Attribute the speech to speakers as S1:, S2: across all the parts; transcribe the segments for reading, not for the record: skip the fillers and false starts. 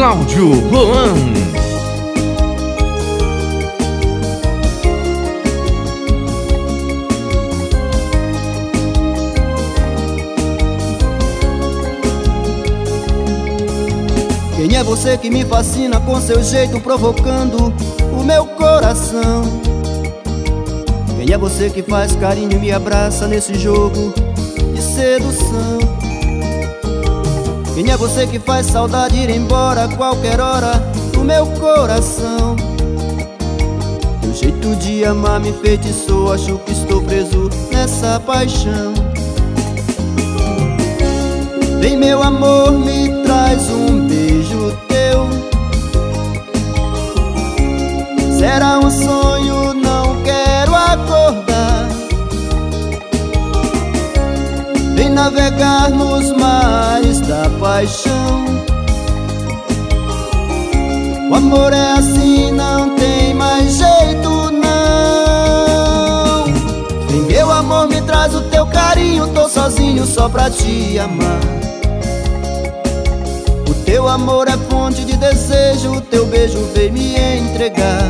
S1: Cláudio Roan.
S2: Quem é você que me fascina com seu jeito, provocando o meu coração? Quem é você que faz carinho e me abraça nesse jogo de sedução? Quem é você que faz saudade ir embora a qualquer hora do meu coração? Teu jeito de amar me enfeitiçou, acho que estou preso nessa paixão. Vem meu amor, me traz um beijo teu. Será um sonho, não quero acordar. Vem navegar nos mares da paixão. O amor é assim, não tem mais jeito não. Vem meu amor, me traz o teu carinho, tô sozinho só pra te amar. O teu amor é fonte de desejo, o teu beijo vem me entregar.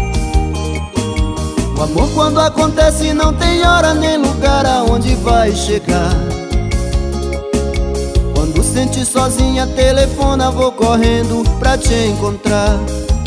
S2: O amor quando acontece não tem hora nem lugar aonde vai chegar. Quando sente sozinha, telefona, vou correndo pra te encontrar.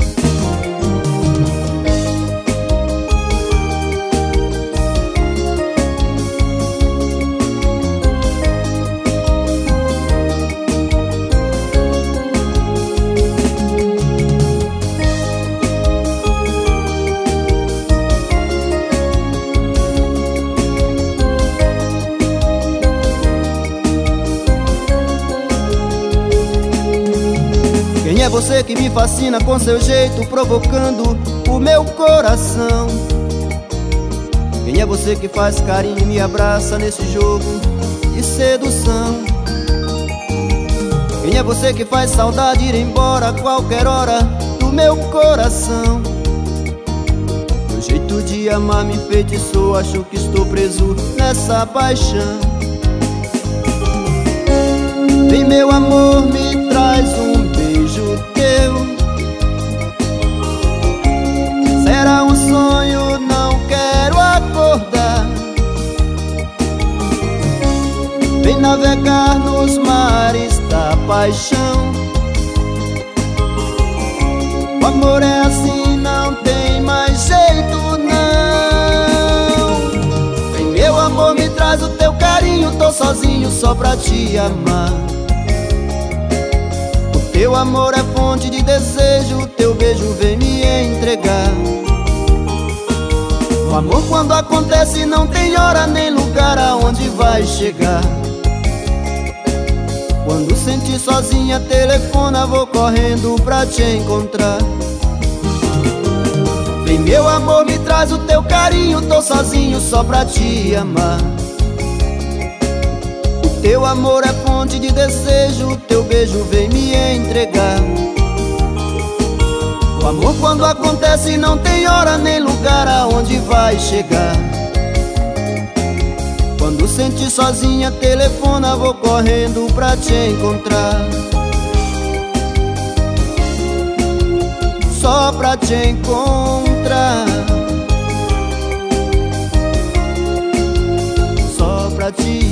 S2: Quem é você que me fascina com seu jeito, provocando o meu coração? Quem é você que faz carinho e me abraça nesse jogo de sedução? Quem é você que faz saudade ir embora a qualquer hora do meu coração? Meu jeito de amar me enfeitiçou, acho que estou preso nessa paixão. Vem meu amor, me traz um beijo teu. Será um sonho, não quero acordar. Vem navegar nos mares da paixão. O amor é assim, não tem mais jeito não. Vem meu amor, me traz o teu carinho, tô sozinho só pra te amar. Teu amor é fonte de desejo, teu beijo vem me entregar. O amor quando acontece não tem hora nem lugar aonde vai chegar. Quando sentir sozinha, telefona, vou correndo pra te encontrar. Vem meu amor, me traz o teu carinho, tô sozinho só pra te amar. Teu amor é fonte de desejo, teu beijo vem me entregar. O amor quando acontece não tem hora nem lugar aonde vai chegar. Quando sentir sozinha, telefona, vou correndo pra te encontrar. Só pra te encontrar. Só pra te